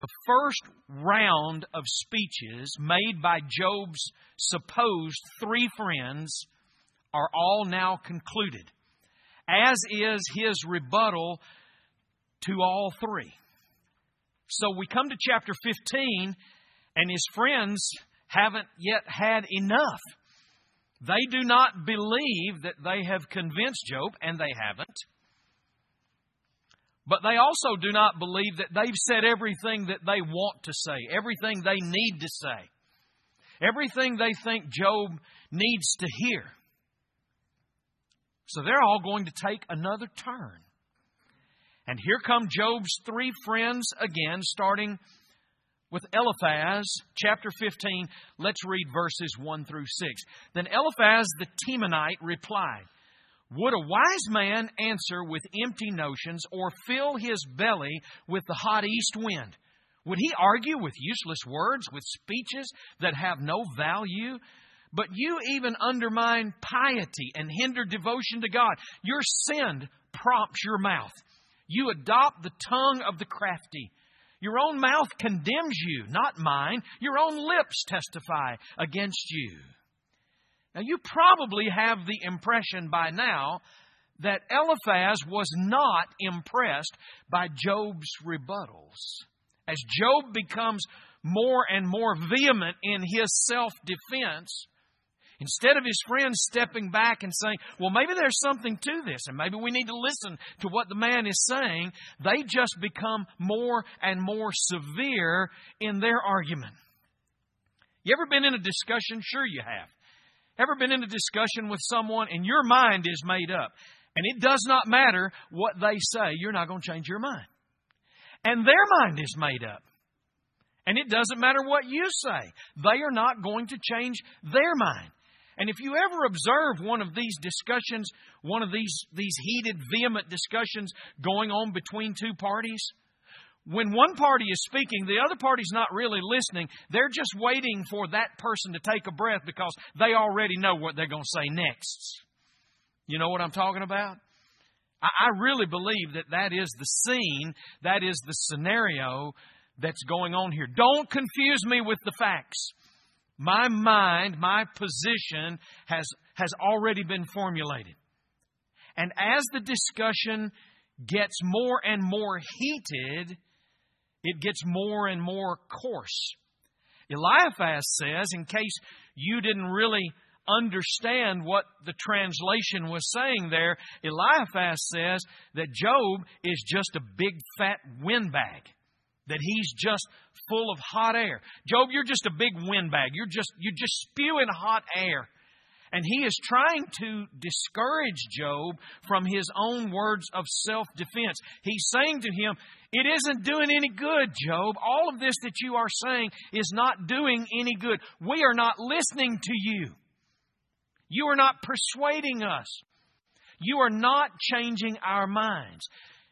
The first round of speeches made by Job's supposed three friends are all now concluded, as is his rebuttal to all three. So we come to chapter 15, and his friends haven't yet had enough. They do not believe that they have convinced Job, and they haven't. But they also do not believe that they've said everything that they want to say, everything they need to say, everything they think Job needs to hear. So they're all going to take another turn. And here come Job's three friends again, starting with Eliphaz, chapter 15. Let's read verses 1 through 6. Then Eliphaz the Temanite replied, "Would a wise man answer with empty notions or fill his belly with the hot east wind? Would he argue with useless words, with speeches that have no value? But you even undermine piety and hinder devotion to God. Your sin prompts your mouth. You adopt the tongue of the crafty. Your own mouth condemns you, not mine. Your own lips testify against you." Now, you probably have the impression by now that Eliphaz was not impressed by Job's rebuttals. As Job becomes more and more vehement in his self-defense, instead of his friends stepping back and saying, well, maybe there's something to this, and maybe we need to listen to what the man is saying, they just become more and more severe in their argument. You ever been in a discussion? Sure you have. Ever been in a discussion with someone and your mind is made up, and it does not matter what they say, you're not going to change your mind. And their mind is made up, and it doesn't matter what you say. They are not going to change their mind. And if you ever observe one of these discussions, one of these heated, vehement discussions going on between two parties, when one party is speaking, the other party's not really listening. They're just waiting for that person to take a breath because they already know what they're going to say next. You know what I'm talking about? I really believe that is the scene, that is the scenario that's going on here. Don't confuse me with the facts. My mind, my position has already been formulated. And as the discussion gets more and more heated, it gets more and more coarse. Eliphaz says, in case you didn't really understand what the translation was saying there, Eliphaz says that Job is just a big fat windbag, that he's just full of hot air. Job, you're just a big windbag. You're just spewing hot air. And he is trying to discourage Job from his own words of self-defense. He's saying to him, it isn't doing any good, Job. All of this that you are saying is not doing any good. We are not listening to you. You are not persuading us. You are not changing our minds.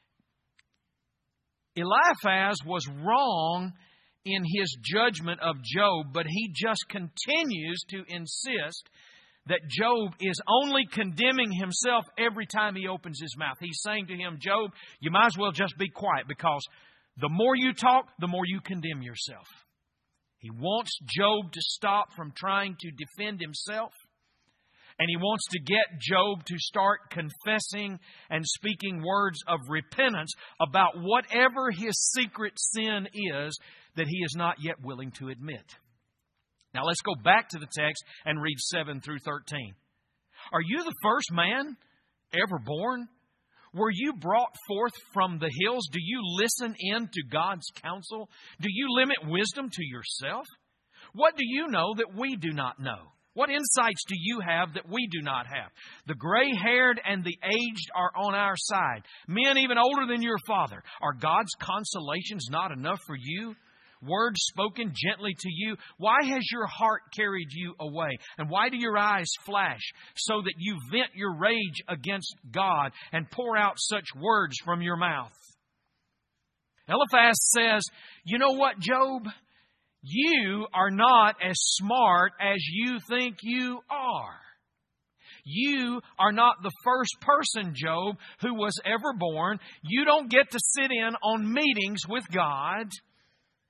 Eliphaz was wrong in his judgment of Job, but he just continues to insist that Job is only condemning himself every time he opens his mouth. He's saying to him, Job, you might as well just be quiet, because the more you talk, the more you condemn yourself. He wants Job to stop from trying to defend himself. And he wants to get Job to start confessing and speaking words of repentance about whatever his secret sin is that he is not yet willing to admit. Now let's go back to the text and read 7 through 13. Are you the first man ever born? Were you brought forth from the hills? Do you listen in to God's counsel? Do you limit wisdom to yourself? What do you know that we do not know? What insights do you have that we do not have? The gray-haired and the aged are on our side, men even older than your father. Are God's consolations not enough for you? Words spoken gently to you. Why has your heart carried you away? And why do your eyes flash so that you vent your rage against God and pour out such words from your mouth? Eliphaz says, you know what, Job? You are not as smart as you think you are. You are not the first person, Job, who was ever born. You don't get to sit in on meetings with God.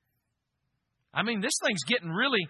I mean, this thing's getting really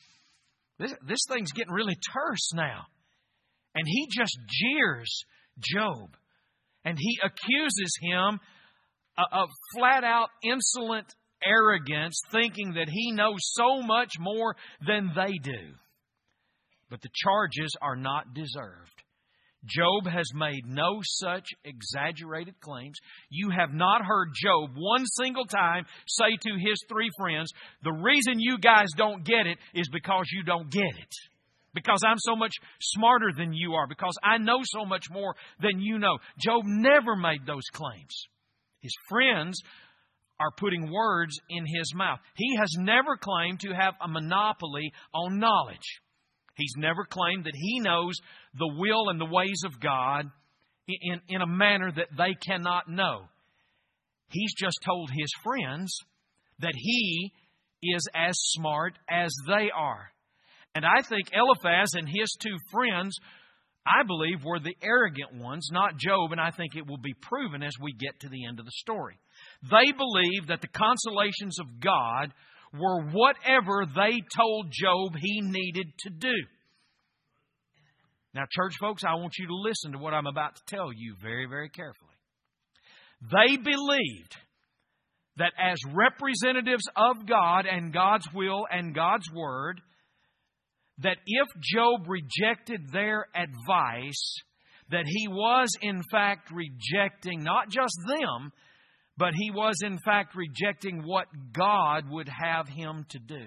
terse now. And he just jeers Job. And he accuses him of flat-out insolent arrogance, thinking that he knows so much more than they do. But the charges are not deserved. Job has made no such exaggerated claims. You have not heard Job one single time say to his three friends, the reason you guys don't get it is because you don't get it. Because I'm so much smarter than you are. Because I know so much more than you know. Job never made those claims. His friends are putting words in his mouth. He has never claimed to have a monopoly on knowledge. He's never claimed that he knows the will and the ways of God in a manner that they cannot know. He's just told his friends that he is as smart as they are. And I think Eliphaz and his two friends, I believe, were the arrogant ones, not Job, and I think it will be proven as we get to the end of the story. They believed that the consolations of God were whatever they told Job he needed to do. Now, church folks, I want you to listen to what I'm about to tell you very, very carefully. They believed that as representatives of God and God's will and God's Word, that if Job rejected their advice, that he was in fact rejecting not just them, but he was in fact rejecting what God would have him to do.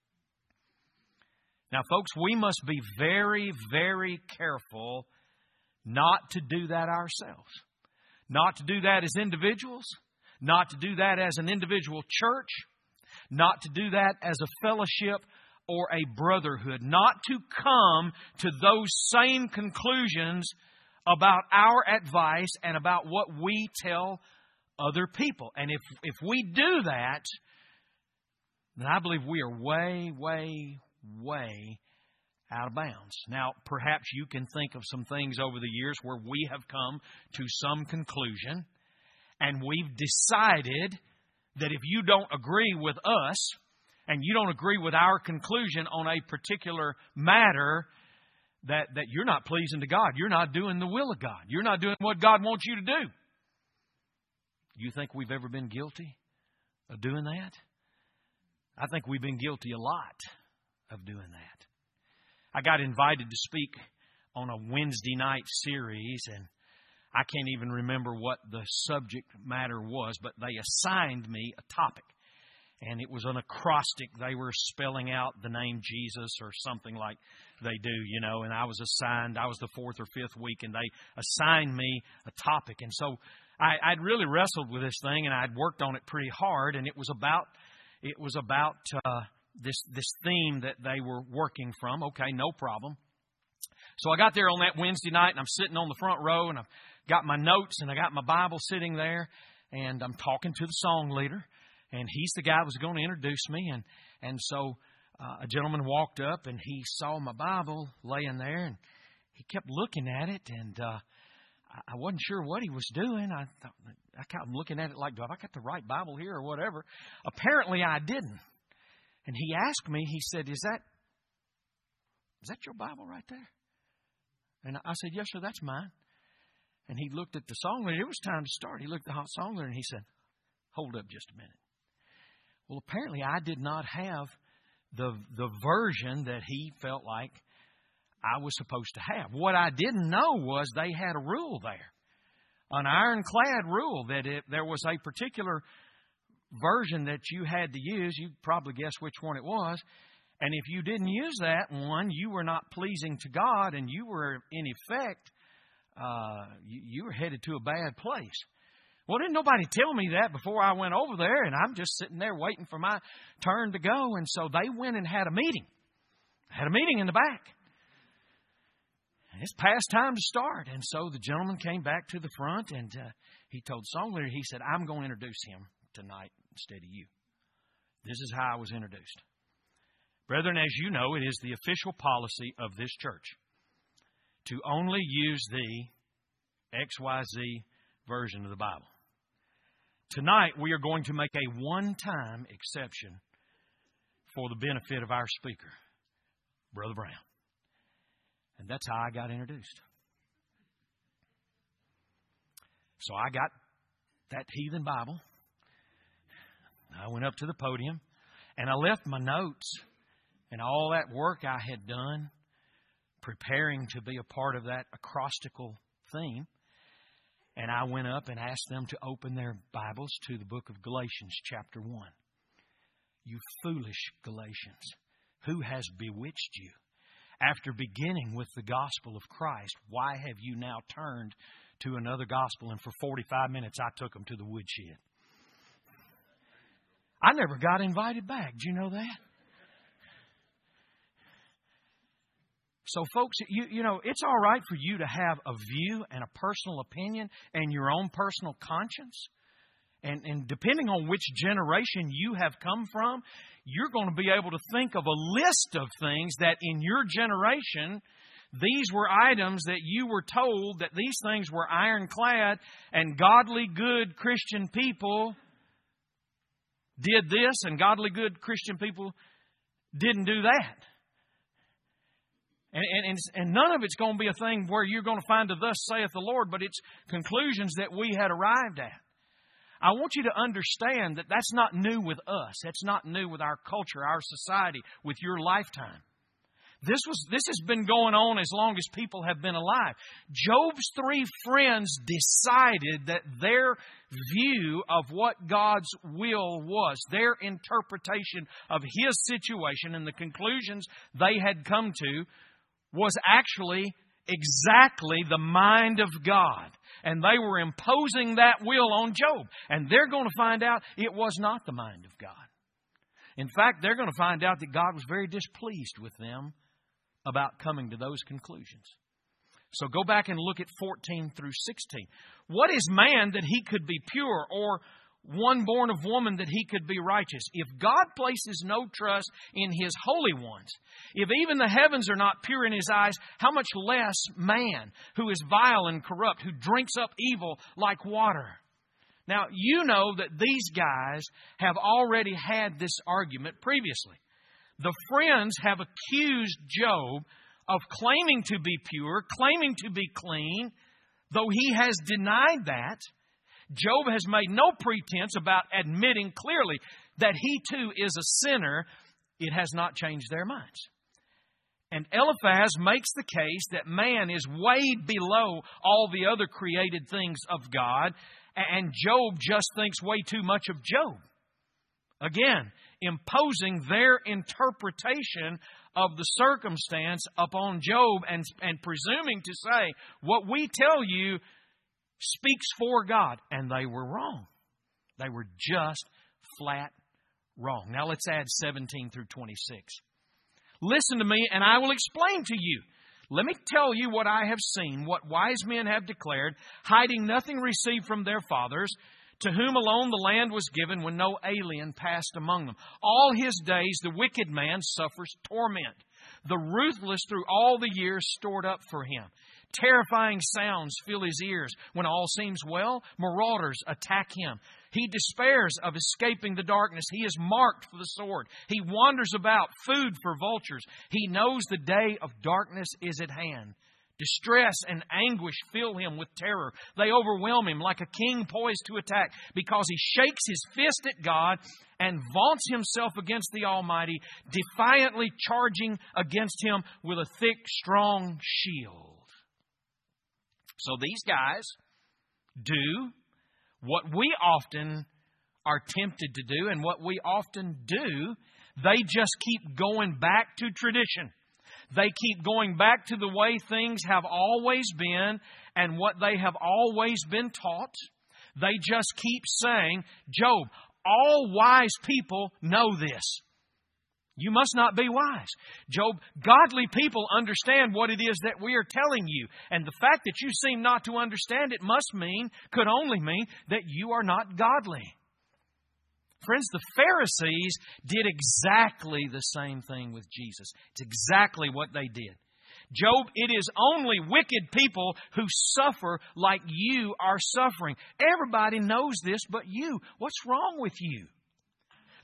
Now, folks, we must be very, very careful not to do that ourselves. Not to do that as individuals. Not to do that as an individual church. Not to do that as a fellowship or a brotherhood. Not to come to those same conclusions about our advice and about what we tell other people. And if we do that, then I believe we are way, way, way out of bounds. Now, perhaps you can think of some things over the years where we have come to some conclusion and we've decided that if you don't agree with us and you don't agree with our conclusion on a particular matter, that you're not pleasing to God. You're not doing the will of God. You're not doing what God wants you to do. You think we've ever been guilty of doing that? I think we've been guilty a lot of doing that. I got invited to speak on a Wednesday night series, and I can't even remember what the subject matter was, but they assigned me a topic. And it was an acrostic. They were spelling out the name Jesus or something like they do, you know. And I was the fourth or fifth week, and they assigned me a topic. And so I'd really wrestled with this thing, and I'd worked on it pretty hard. And it was about this theme that they were working from. Okay, no problem. So I got there on that Wednesday night, and I'm sitting on the front row, and I've got my notes, and I got my Bible sitting there, and I'm talking to the song leader. And he's the guy who was going to introduce me. And so a gentleman walked up, and he saw my Bible laying there, and he kept looking at it. And I wasn't sure what he was doing. I kept looking at it like, do I got the right Bible here or whatever? Apparently I didn't. And he asked me, he said, is that your Bible right there? And I said, yes, sir, that's mine. And he looked at the song leader. It was time to start. He looked at the song leader, and he said, hold up just a minute. Well, apparently I did not have the version that he felt like I was supposed to have. What I didn't know was they had a rule there, an ironclad rule that if there was a particular version that you had to use, you probably guess which one it was. And if you didn't use that one, you were not pleasing to God, and you were, in effect, you were headed to a bad place. Well, didn't nobody tell me that before I went over there, and I'm just sitting there waiting for my turn to go. And so they went and had a meeting. Had a meeting in the back. And it's past time to start. And so the gentleman came back to the front, and he told the song leader, he said, I'm going to introduce him tonight instead of you. This is how I was introduced. Brethren, as you know, it is the official policy of this church to only use the XYZ version of the Bible. Tonight, we are going to make a one-time exception for the benefit of our speaker, Brother Brown. And that's how I got introduced. So I got that heathen Bible. I went up to the podium and I left my notes and all that work I had done preparing to be a part of that acrostical theme. And I went up and asked them to open their Bibles to the book of Galatians chapter 1. You foolish Galatians, who has bewitched you? After beginning with the gospel of Christ, why have you now turned to another gospel? And for 45 minutes, I took them to the woodshed. I never got invited back. Did you know that? So, folks, you know, it's all right for you to have a view and a personal opinion and your own personal conscience. And depending on which generation you have come from, you're going to be able to think of a list of things that in your generation, these were items that you were told that these things were ironclad and godly, good Christian people did this and godly, good Christian people didn't do that. And none of it's going to be a thing where you're going to find a thus saith the Lord, but it's conclusions that we had arrived at. I want you to understand that that's not new with us. That's not new with our culture, our society, with your lifetime. This has been going on as long as people have been alive. Job's three friends decided that their view of what God's will was, their interpretation of His situation and the conclusions they had come to was actually exactly the mind of God. And they were imposing that will on Job. And they're going to find out it was not the mind of God. In fact, they're going to find out that God was very displeased with them about coming to those conclusions. So go back and look at 14 through 16. What is man that he could be pure, or one born of woman that he could be righteous? If God places no trust in His holy ones, if even the heavens are not pure in His eyes, how much less man, who is vile and corrupt, who drinks up evil like water? Now, you know that these guys have already had this argument previously. The friends have accused Job of claiming to be pure, claiming to be clean, though he has denied that. Job has made no pretense about admitting clearly that he too is a sinner. It has not changed their minds. And Eliphaz makes the case that man is way below all the other created things of God, and Job just thinks way too much of Job. Again, imposing their interpretation of the circumstance upon Job and presuming to say, what we tell you speaks for God. And they were wrong. They were just flat wrong. Now let's add 17 through 26. Listen to me and I will explain to you. Let me tell you what I have seen, what wise men have declared, hiding nothing received from their fathers, to whom alone the land was given when no alien passed among them. All his days the wicked man suffers torment. The ruthless through all the years stored up for him. Terrifying sounds fill his ears. When all seems well, marauders attack him. He despairs of escaping the darkness. He is marked for the sword. He wanders about, food for vultures. He knows the day of darkness is at hand. Distress and anguish fill him with terror. They overwhelm him like a king poised to attack, because he shakes his fist at God and vaunts himself against the Almighty, defiantly charging against Him with a thick, strong shield. So these guys do what we often are tempted to do, and what we often do, they just keep going back to tradition. They keep going back to the way things have always been and what they have always been taught. They just keep saying, Job, all wise people know this. You must not be wise. Job, godly people understand what it is that we are telling you. And the fact that you seem not to understand it could only mean that you are not godly. Friends, the Pharisees did exactly the same thing with Jesus. It's exactly what they did. Job, it is only wicked people who suffer like you are suffering. Everybody knows this but you. What's wrong with you?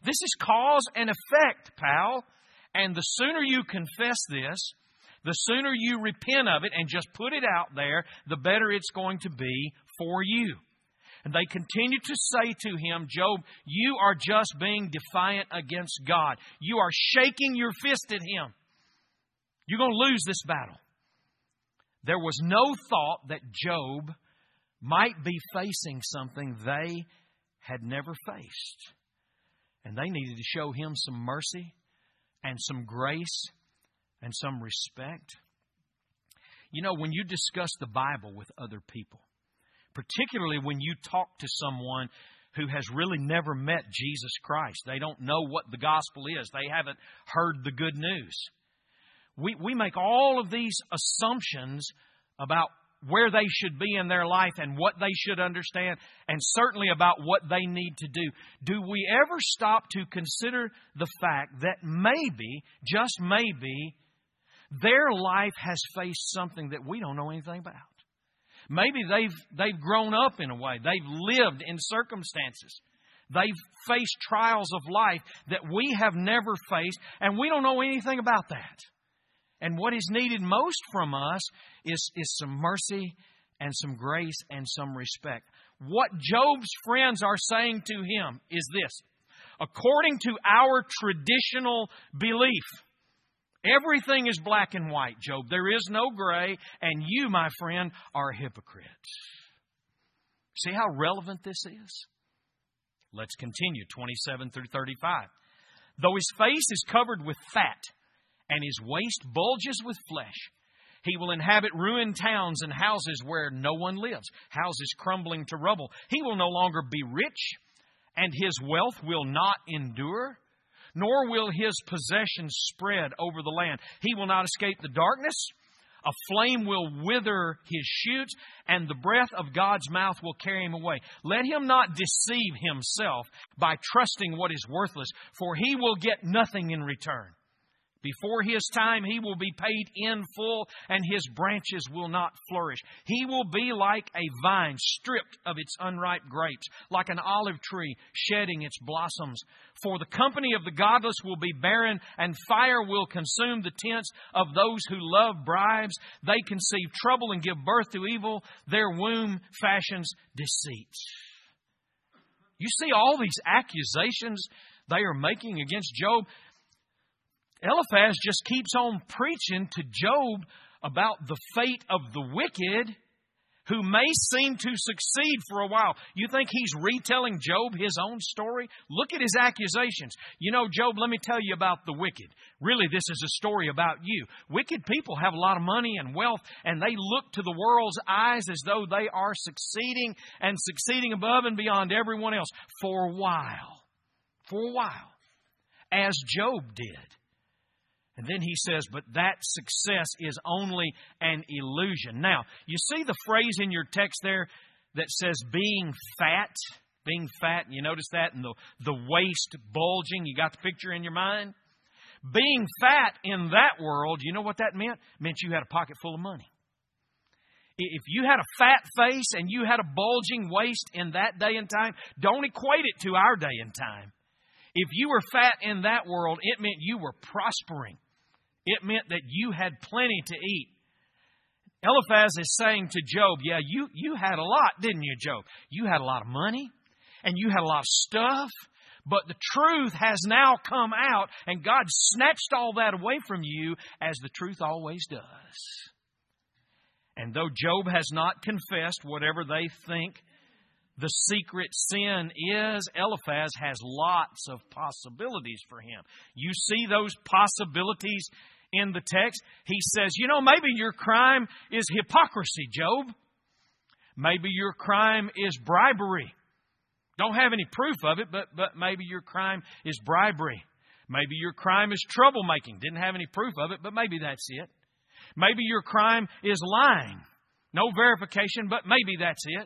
This is cause and effect, pal. And the sooner you confess this, the sooner you repent of it and just put it out there, the better it's going to be for you. And they continue to say to him, Job, you are just being defiant against God. You are shaking your fist at Him. You're going to lose this battle. There was no thought that Job might be facing something they had never faced. And they needed to show him some mercy and some grace and some respect. You know, when you discuss the Bible with other people, particularly when you talk to someone who has really never met Jesus Christ, they don't know what the gospel is, they haven't heard the good news. We make all of these assumptions about where they should be in their life and what they should understand, and certainly about what they need to do. Do we ever stop to consider the fact that maybe, just maybe, their life has faced something that we don't know anything about? Maybe they've grown up in a way. They've lived in circumstances. They've faced trials of life that we have never faced, and we don't know anything about that. And what is needed most from us is some mercy and some grace and some respect. What Job's friends are saying to him is this: according to our traditional belief, everything is black and white, Job. There is no gray, and you, my friend, are a hypocrite. See how relevant this is? Let's continue, 27 through 35. Though his face is covered with fat, and his waist bulges with flesh, he will inhabit ruined towns and houses where no one lives, houses crumbling to rubble. He will no longer be rich, and his wealth will not endure, nor will his possessions spread over the land. He will not escape the darkness. A flame will wither his shoots, and the breath of God's mouth will carry him away. Let him not deceive himself by trusting what is worthless, for he will get nothing in return. Before his time, he will be paid in full, and his branches will not flourish. He will be like a vine stripped of its unripe grapes, like an olive tree shedding its blossoms. For the company of the godless will be barren, and fire will consume the tents of those who love bribes. They conceive trouble and give birth to evil. Their womb fashions deceit. You see all these accusations they are making against Job. Eliphaz just keeps on preaching to Job about the fate of the wicked who may seem to succeed for a while. You think he's retelling Job his own story? Look at his accusations. You know, Job, let me tell you about the wicked. Really, this is a story about you. Wicked people have a lot of money and wealth, and they look to the world's eyes as though they are succeeding and succeeding above and beyond everyone else for a while. For a while. As Job did. And then he says, but that success is only an illusion. Now, you see the phrase in your text there that says being fat? Being fat, you notice that? And the waist bulging, you got the picture in your mind? Being fat in that world, you know what that meant? It meant you had a pocket full of money. If you had a fat face and you had a bulging waist in that day and time, don't equate it to our day and time. If you were fat in that world, it meant you were prospering. It meant that you had plenty to eat. Eliphaz is saying to Job, yeah, you had a lot, didn't you, Job? You had a lot of money and you had a lot of stuff, but the truth has now come out and God snatched all that away from you, as the truth always does. And though Job has not confessed whatever they think the secret sin is, Eliphaz has lots of possibilities for him. You see those possibilities in the text? He says, you know, maybe your crime is hypocrisy, Job. Maybe your crime is bribery. Don't have any proof of it, but maybe your crime is bribery. Maybe your crime is troublemaking. Didn't have any proof of it, but maybe that's it. Maybe your crime is lying. No verification, but maybe that's it.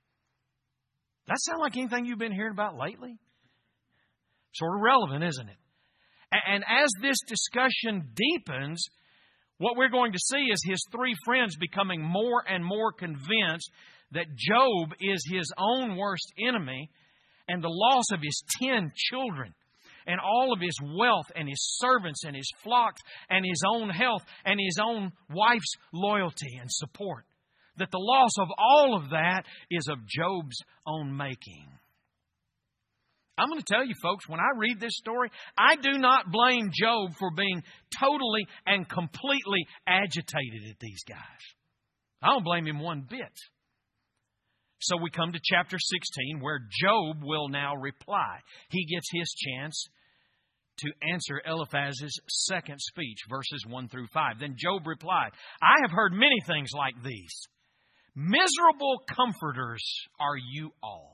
That sound like anything you've been hearing about lately? Sort of relevant, isn't it? And as this discussion deepens, what we're going to see is his three friends becoming more and more convinced that Job is his own worst enemy, and the loss of his 10 children and all of his wealth and his servants and his flocks and his own health and his own wife's loyalty and support. That the loss of all of that is of Job's own making. I'm going to tell you folks, when I read this story, I do not blame Job for being totally and completely agitated at these guys. I don't blame him one bit. So we come to chapter 16 where Job will now reply. He gets his chance to answer Eliphaz's second speech, verses 1 through 5. Then Job replied, I have heard many things like these. Miserable comforters are you all.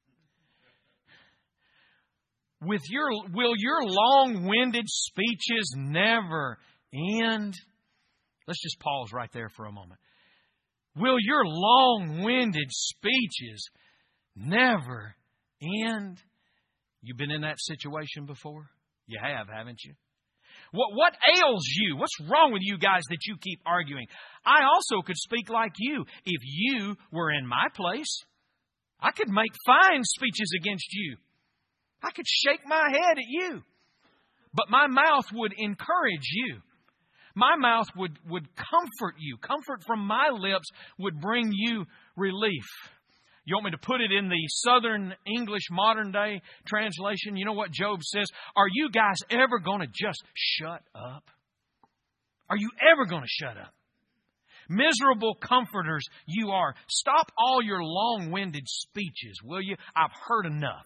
Will your long-winded speeches never end? Let's just pause right there for a moment. Will your long-winded speeches never end? You've been in that situation before? You have, haven't you? What ails you? What's wrong with you guys that you keep arguing? I also could speak like you. If you were in my place, I could make fine speeches against you. I could shake my head at you. But my mouth would encourage you. My mouth would comfort you. Comfort from my lips would bring you relief. You want me to put it in the Southern English modern day translation? You know what Job says? Are you guys ever going to just shut up? Are you ever going to shut up? Miserable comforters you are. Stop all your long-winded speeches, will you? I've heard enough.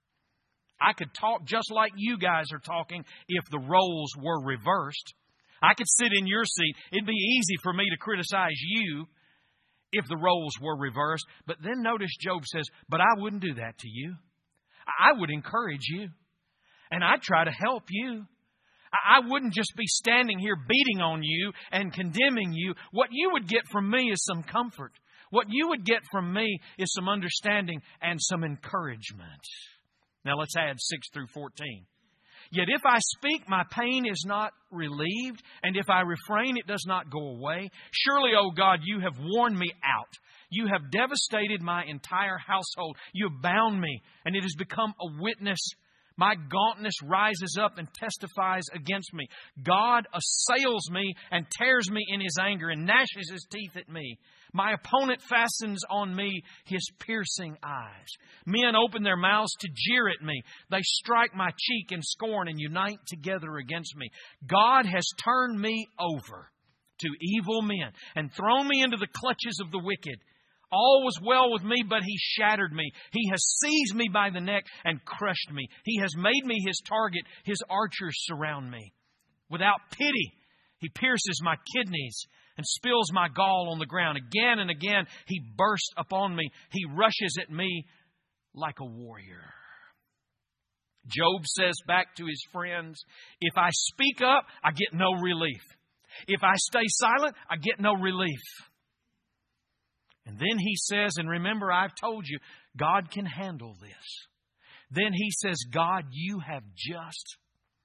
I could talk just like you guys are talking if the roles were reversed. I could sit in your seat. It'd be easy for me to criticize you if the roles were reversed. But then notice Job says, but I wouldn't do that to you. I would encourage you. And I'd try to help you. I wouldn't just be standing here beating on you and condemning you. What you would get from me is some comfort. What you would get from me is some understanding and some encouragement. Now let's add 6 through 14. Yet if I speak, my pain is not relieved, and if I refrain, it does not go away. Surely, O God, you have worn me out. You have devastated my entire household. You have bound me, and it has become a witness. My gauntness rises up and testifies against me. God assails me and tears me in His anger and gnashes His teeth at me. My opponent fastens on me his piercing eyes. Men open their mouths to jeer at me. They strike my cheek in scorn and unite together against me. God has turned me over to evil men and thrown me into the clutches of the wicked. All was well with me, but He shattered me. He has seized me by the neck and crushed me. He has made me His target. His archers surround me. Without pity, He pierces my kidneys and spills my gall on the ground. Again and again, He bursts upon me. He rushes at me like a warrior. Job says back to his friends, if I speak up, I get no relief. If I stay silent, I get no relief. And then he says, and remember, I've told you, God can handle this. Then he says, God, you have just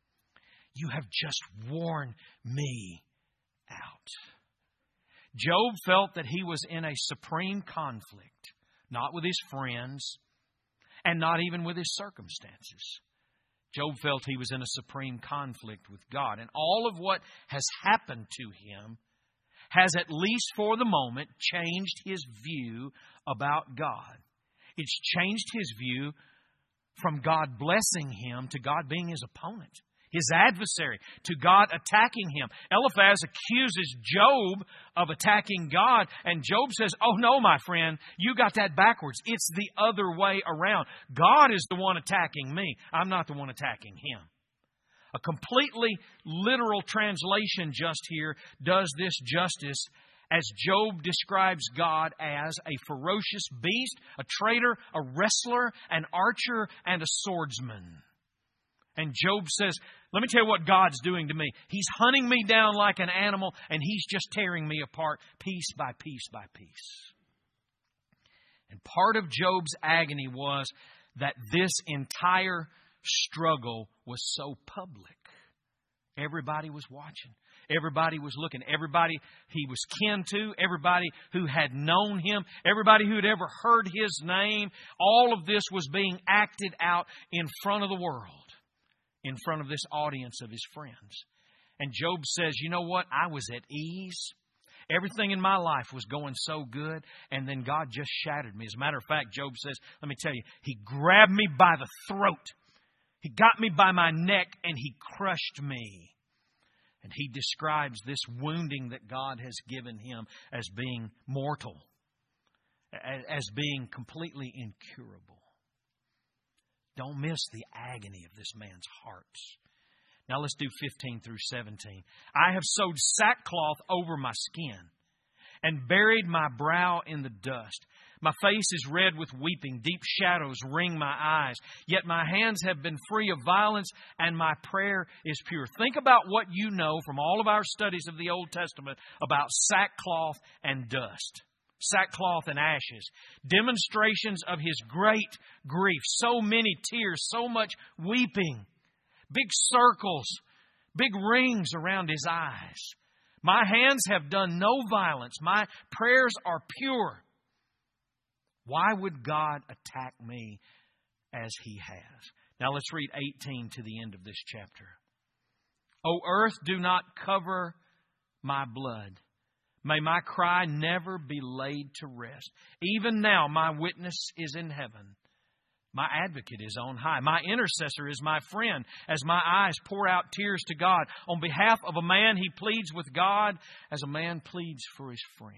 worn me out. Job felt that he was in a supreme conflict, not with his friends and not even with his circumstances. Job felt he was in a supreme conflict with God. And all of what has happened to him has, at least for the moment, changed his view about God. It's changed his view from God blessing him to God being his opponent, his adversary, to God attacking him. Eliphaz accuses Job of attacking God, and Job says, oh no, my friend, you got that backwards. It's the other way around. God is the one attacking me. I'm not the one attacking him. A completely literal translation just here does this justice as Job describes God as a ferocious beast, a traitor, a wrestler, an archer, and a swordsman. And Job says, let me tell you what God's doing to me. He's hunting me down like an animal, and He's just tearing me apart piece by piece by piece. And part of Job's agony was that this entire struggle was so public. Everybody was watching. Everybody was looking. Everybody he was kin to, everybody who had known him, everybody who had ever heard his name, all of this was being acted out in front of the world. in front of this audience of his friends. And Job says, you know what? I was at ease. Everything in my life was going so good, and then God just shattered me. As a matter of fact, Job says, let me tell you, He grabbed me by the throat. He got me by my neck, and He crushed me. And he describes this wounding that God has given him as being mortal, as being completely incurable. Don't miss the agony of this man's heart. Now let's do 15 through 17. I have sewed sackcloth over my skin and buried my brow in the dust. My face is red with weeping. Deep shadows ring my eyes. Yet my hands have been free of violence and my prayer is pure. Think about what you know from all of our studies of the Old Testament about sackcloth and dust. Sackcloth and ashes. Demonstrations of his great grief. So many tears, so much weeping. Big circles, big rings around his eyes. My hands have done no violence. My prayers are pure. Why would God attack me as He has? Now let's read 18 to the end of this chapter. O earth, do not cover my blood. May my cry never be laid to rest. Even now my witness is in heaven. My advocate is on high. My intercessor is my friend. As my eyes pour out tears to God, on behalf of a man he pleads with God as a man pleads for his friend.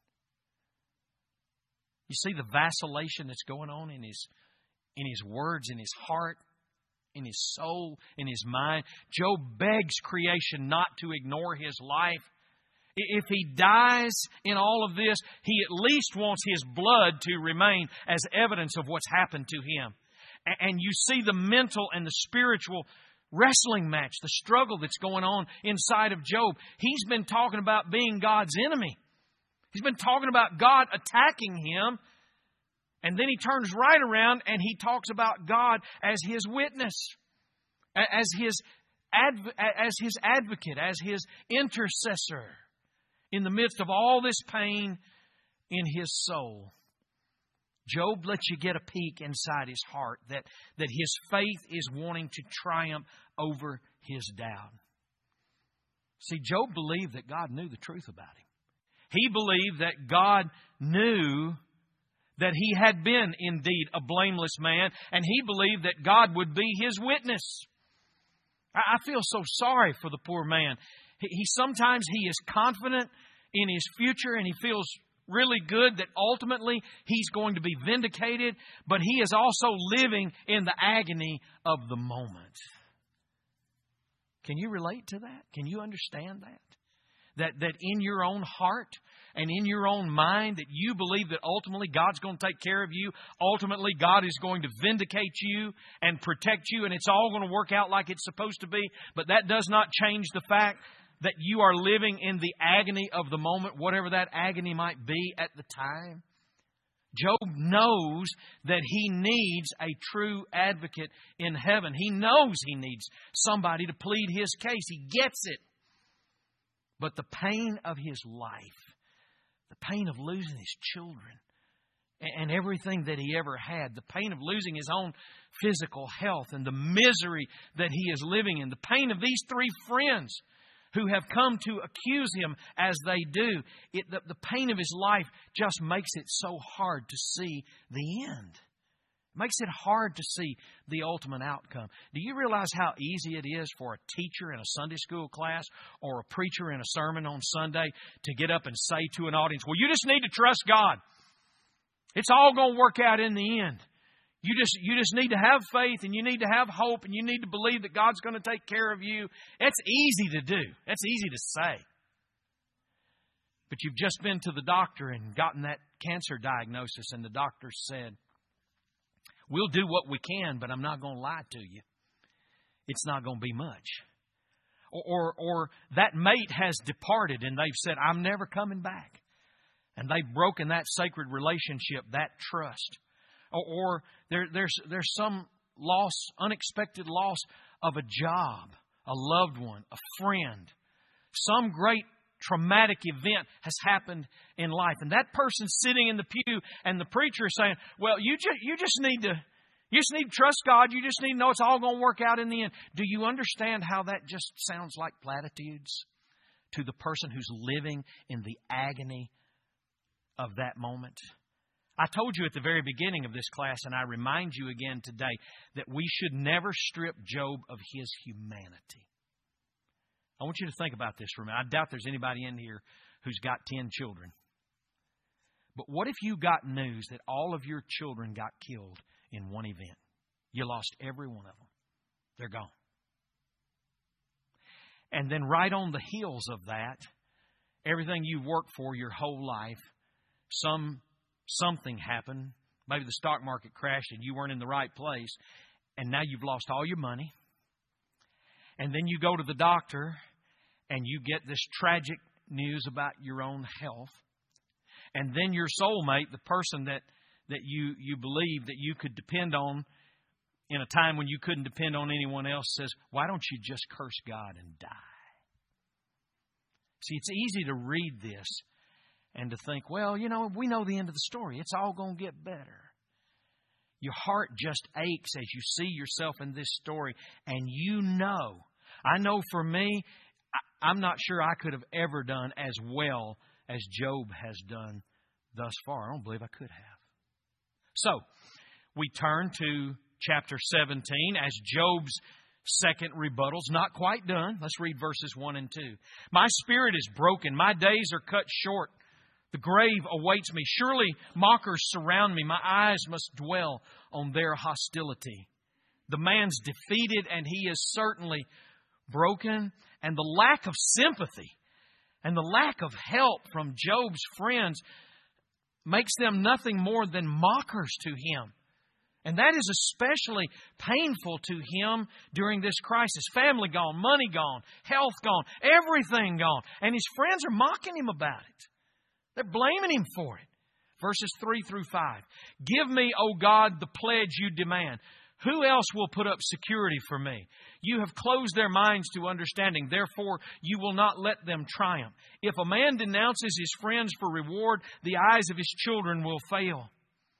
You see the vacillation that's going on in his words, in his heart, in his soul, in his mind. Job begs creation not to ignore his life. If he dies in all of this, he at least wants his blood to remain as evidence of what's happened to him. And you see the mental and the spiritual wrestling match, the struggle that's going on inside of Job. He's been talking about being God's enemy. He's been talking about God attacking him. And then he turns right around and he talks about God as his witness, as his advocate, as his intercessor in the midst of all this pain in his soul. Job lets you get a peek inside his heart that his faith is wanting to triumph over his doubt. See, Job believed that God knew the truth about him. He believed that God knew that he had been indeed a blameless man, and he believed that God would be his witness. I feel so sorry for the poor man. Sometimes he is confident in his future, and he feels really good that ultimately he's going to be vindicated, but he is also living in the agony of the moment. Can you relate to that? Can you understand that? That in your own heart and in your own mind that you believe that ultimately God's going to take care of you. Ultimately God is going to vindicate you and protect you, and it's all going to work out like it's supposed to be. But that does not change the fact that you are living in the agony of the moment, whatever that agony might be at the time. Job knows that he needs a true advocate in heaven. He knows he needs somebody to plead his case. He gets it. But the pain of his life, the pain of losing his children and everything that he ever had, the pain of losing his own physical health and the misery that he is living in, the pain of these three friends who have come to accuse him as they do, the pain of his life just makes it so hard to see the end. Makes it hard to see the ultimate outcome. Do you realize how easy it is for a teacher in a Sunday school class or a preacher in a sermon on Sunday to get up and say to an audience, well, you just need to trust God. It's all going to work out in the end. You just need to have faith, and you need to have hope, and you need to believe that God's going to take care of you. It's easy to do. That's easy to say. But you've just been to the doctor and gotten that cancer diagnosis, and the doctor said, we'll do what we can, but I'm not going to lie to you. It's not going to be much. Or that mate has departed and they've said, I'm never coming back. And they've broken that sacred relationship, that trust. Or there's some loss, unexpected loss of a job, a loved one, a friend. Some great traumatic event has happened in life. And that person's sitting in the pew and the preacher is saying, well, you just need You just need to trust God. You just need to know it's all going to work out in the end. Do you understand how that just sounds like platitudes to the person who's living in the agony of that moment? I told you at the very beginning of this class, and I remind you again today, that we should never strip Job of his humanity. I want you to think about this for a minute. I doubt there's anybody in here who's got 10 children. But what if you got news that all of your children got killed in one event? You lost every one of them. They're gone. And then right on the heels of that, everything you've worked for your whole life, something happened. Maybe the stock market crashed and you weren't in the right place. And now you've lost all your money. And then you go to the doctor and you get this tragic news about your own health. And then your soulmate, the person that you believe that you could depend on in a time when you couldn't depend on anyone else, says, why don't you just curse God and die? See, it's easy to read this and to think, well, you know, we know the end of the story. It's all going to get better. Your heart just aches as you see yourself in this story. And you know, I know for me, I'm not sure I could have ever done as well as Job has done thus far. I don't believe I could have. So, we turn to chapter 17 as Job's second rebuttal's not quite done. Let's read verses 1 and 2. My spirit is broken. My days are cut short. The grave awaits me. Surely mockers surround me. My eyes must dwell on their hostility. The man's defeated and he is certainly broken. And the lack of sympathy and the lack of help from Job's friends makes them nothing more than mockers to him. And that is especially painful to him during this crisis. Family gone, money gone, health gone, everything gone. And his friends are mocking him about it. They're blaming him for it. Verses 3 through 5. Give me, O God, the pledge you demand. Who else will put up security for me? You have closed their minds to understanding. Therefore, you will not let them triumph. If a man denounces his friends for reward, the eyes of his children will fail.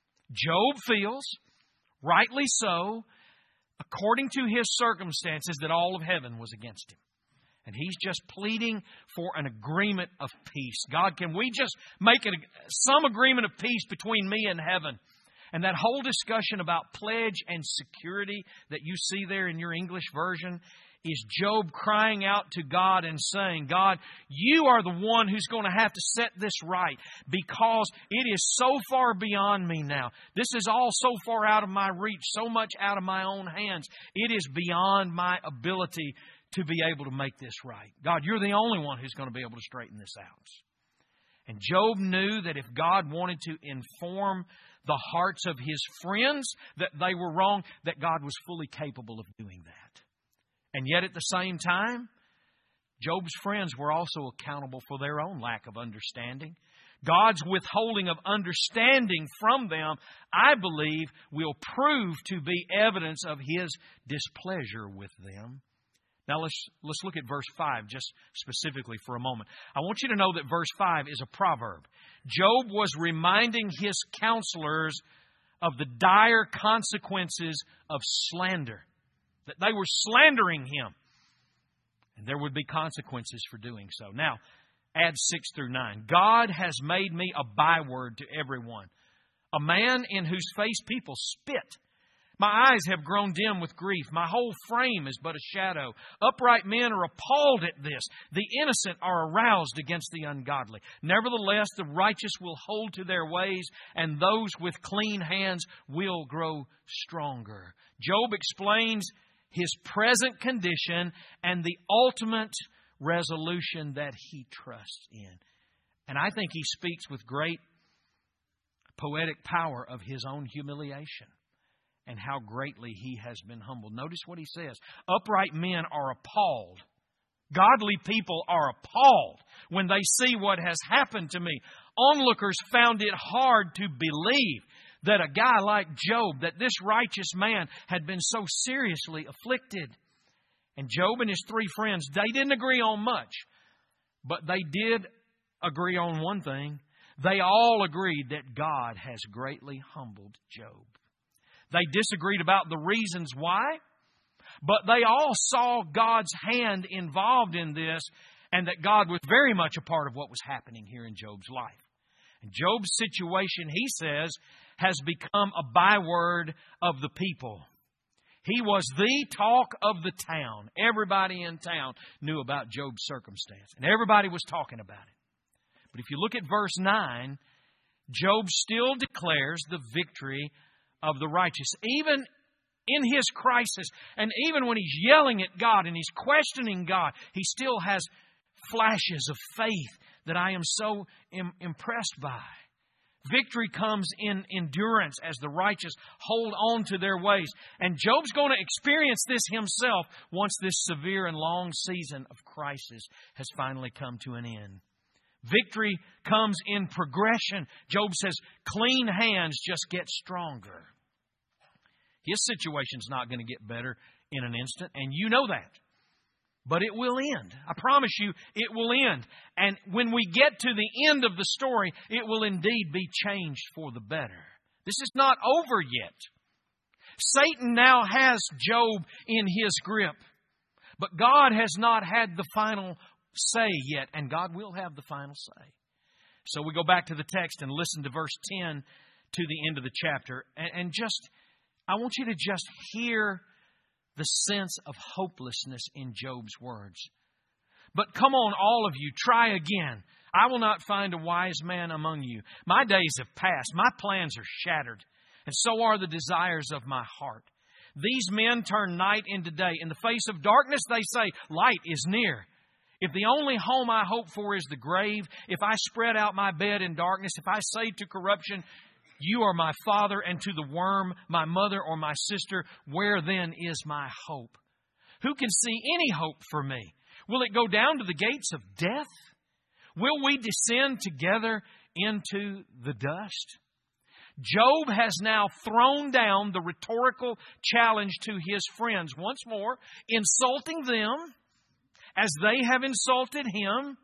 Job feels, rightly so, according to his circumstances, that all of heaven was against him. And he's just pleading for an agreement of peace. God, can we just make some agreement of peace between me and heaven? And that whole discussion about pledge and security that you see there in your English version is Job crying out to God and saying, God, you are the one who's going to have to set this right because it is so far beyond me now. This is all so far out of my reach, so much out of my own hands. It is beyond my ability to be able to make this right. God, you're the only one who's going to be able to straighten this out. And Job knew that if God wanted to inform the hearts of his friends that they were wrong, that God was fully capable of doing that. And yet at the same time, Job's friends were also accountable for their own lack of understanding. God's withholding of understanding from them, I believe, will prove to be evidence of His displeasure with them. Now let's look at verse 5 just specifically for a moment. I want you to know that verse 5 is a proverb. Job was reminding his counselors of the dire consequences of slander. That they were slandering him. And there would be consequences for doing so. Now, add 6 through 9. God has made me a byword to everyone, a man in whose face people spit. My eyes have grown dim with grief. My whole frame is but a shadow. Upright men are appalled at this. The innocent are aroused against the ungodly. Nevertheless, the righteous will hold to their ways, and those with clean hands will grow stronger. Job explains his present condition and the ultimate resolution that he trusts in. And I think he speaks with great poetic power of his own humiliation and how greatly he has been humbled. Notice what he says. Upright men are appalled. Godly people are appalled when they see what has happened to me. Onlookers found it hard to believe that a guy like Job, that this righteous man had been so seriously afflicted. And Job and his three friends, they didn't agree on much, but they did agree on one thing. They all agreed that God has greatly humbled Job. They disagreed about the reasons why, but they all saw God's hand involved in this and that God was very much a part of what was happening here in Job's life. And Job's situation, he says, has become a byword of the people. He was the talk of the town. Everybody in town knew about Job's circumstance, and everybody was talking about it. But if you look at verse 9, Job still declares the victory of the righteous. Even in his crisis, and even when he's yelling at God and he's questioning God, he still has flashes of faith that I am so impressed by. Victory comes in endurance as the righteous hold on to their ways. And Job's going to experience this himself once this severe and long season of crisis has finally come to an end. Victory comes in progression. Job says, clean hands just get stronger. His situation's not going to get better in an instant, and you know that. But it will end. I promise you, it will end. And when we get to the end of the story, it will indeed be changed for the better. This is not over yet. Satan now has Job in his grip. But God has not had the final say yet, and God will have the final say. So we go back to the text and listen to verse 10 to the end of the chapter. And just, I want you to just hear the sense of hopelessness in Job's words. But come on, all of you, try again. I will not find a wise man among you. My days have passed. My plans are shattered. And so are the desires of my heart. These men turn night into day. In the face of darkness, they say, light is near. If the only home I hope for is the grave, if I spread out my bed in darkness, if I say to corruption, you are my father, and to the worm, my mother or my sister, where then is my hope? Who can see any hope for me? Will it go down to the gates of death? Will we descend together into the dust? Job has now thrown down the rhetorical challenge to his friends once more, insulting them as they have insulted him.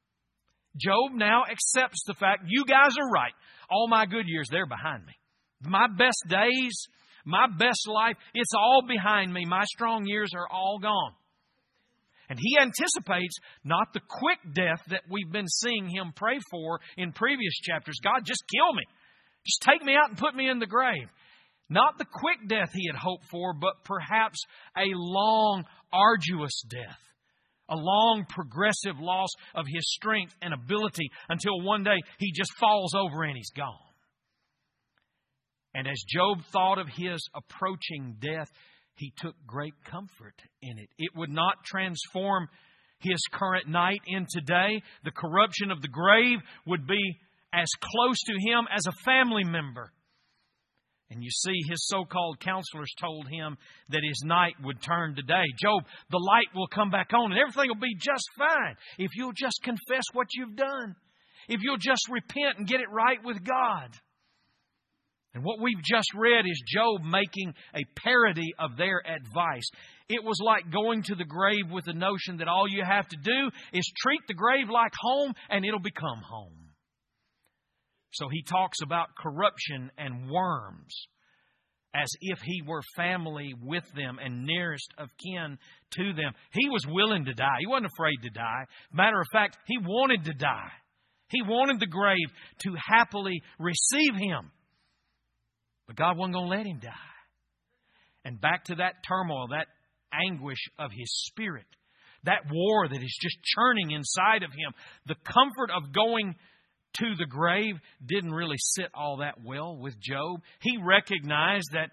Job now accepts the fact, you guys are right. All my good years, they're behind me. My best days, my best life, it's all behind me. My strong years are all gone. And he anticipates not the quick death that we've been seeing him pray for in previous chapters. God, just kill me. Just take me out and put me in the grave. Not the quick death he had hoped for, but perhaps a long, arduous death. A long, progressive loss of his strength and ability until one day he just falls over and he's gone. And as Job thought of his approaching death, he took great comfort in it. It would not transform his current night into day. The corruption of the grave would be as close to him as a family member. And you see, his so-called counselors told him that his night would turn to day. Job, the light will come back on and everything will be just fine if you'll just confess what you've done. If you'll just repent and get it right with God. And what we've just read is Job making a parody of their advice. It was like going to the grave with the notion that all you have to do is treat the grave like home and it'll become home. So he talks about corruption and worms as if he were family with them and nearest of kin to them. He was willing to die. He wasn't afraid to die. Matter of fact, he wanted to die. He wanted the grave to happily receive him. But God wasn't going to let him die. And back to that turmoil, that anguish of his spirit, that war that is just churning inside of him, the comfort of going to the grave didn't really sit all that well with Job. He recognized that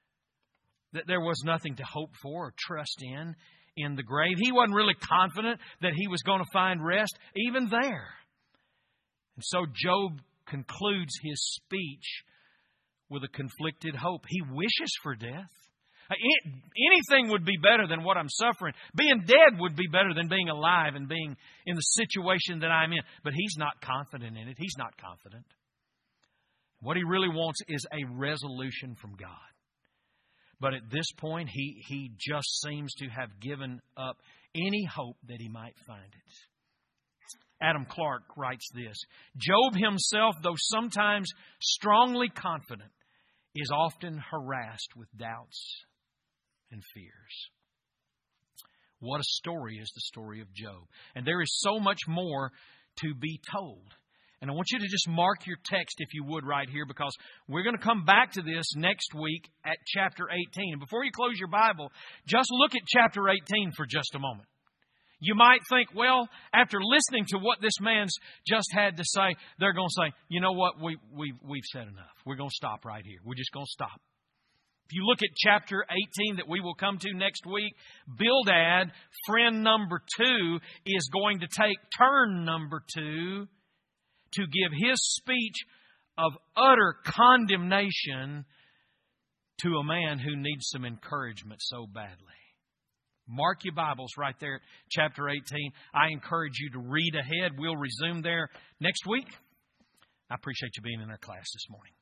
there was nothing to hope for or trust in the grave. He wasn't really confident that he was going to find rest even there. And so Job concludes his speech with a conflicted hope. He wishes for death. Anything would be better than what I'm suffering. Being dead would be better than being alive and being in the situation that I'm in. But he's not confident in it. He's not confident. What he really wants is a resolution from God. But at this point, he just seems to have given up any hope that he might find it. Adam Clark writes this: Job himself, though sometimes strongly confident, is often harassed with doubts and fears. What a story is the story of Job. And there is so much more to be told. And I want you to just mark your text, if you would, right here, because we're going to come back to this next week at chapter 18. And before you close your Bible, just look at chapter 18 for just a moment. You might think, well, after listening to what this man's just had to say, they're going to say, you know what, we've said enough. We're going to stop right here. We're just going to stop. If you look at chapter 18 that we will come to next week, Bildad, friend number 2, is going to take turn number 2 to give his speech of utter condemnation to a man who needs some encouragement so badly. Mark your Bibles right there at chapter 18. I encourage you to read ahead. We'll resume there next week. I appreciate you being in our class this morning.